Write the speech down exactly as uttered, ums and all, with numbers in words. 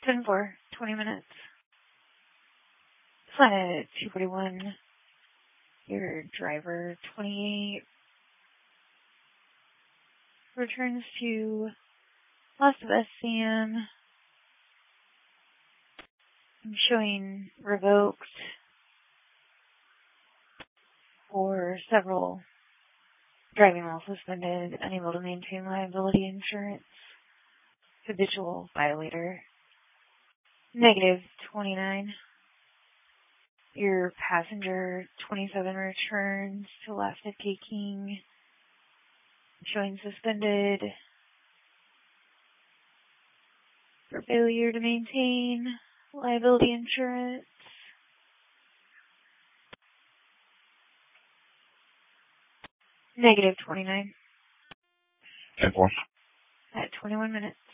ten four, twenty minutes. Planet two forty-one. Your driver, twenty-eight, returns to Las Sebastian. I'm showing revoked for several driving while suspended, unable to maintain liability insurance, habitual violator. Negative twenty-nine. Your passenger, twenty-seven, returns to Lafayette King, showing suspended for failure to maintain liability insurance. Negative twenty-nine. ten four. At twenty-one minutes.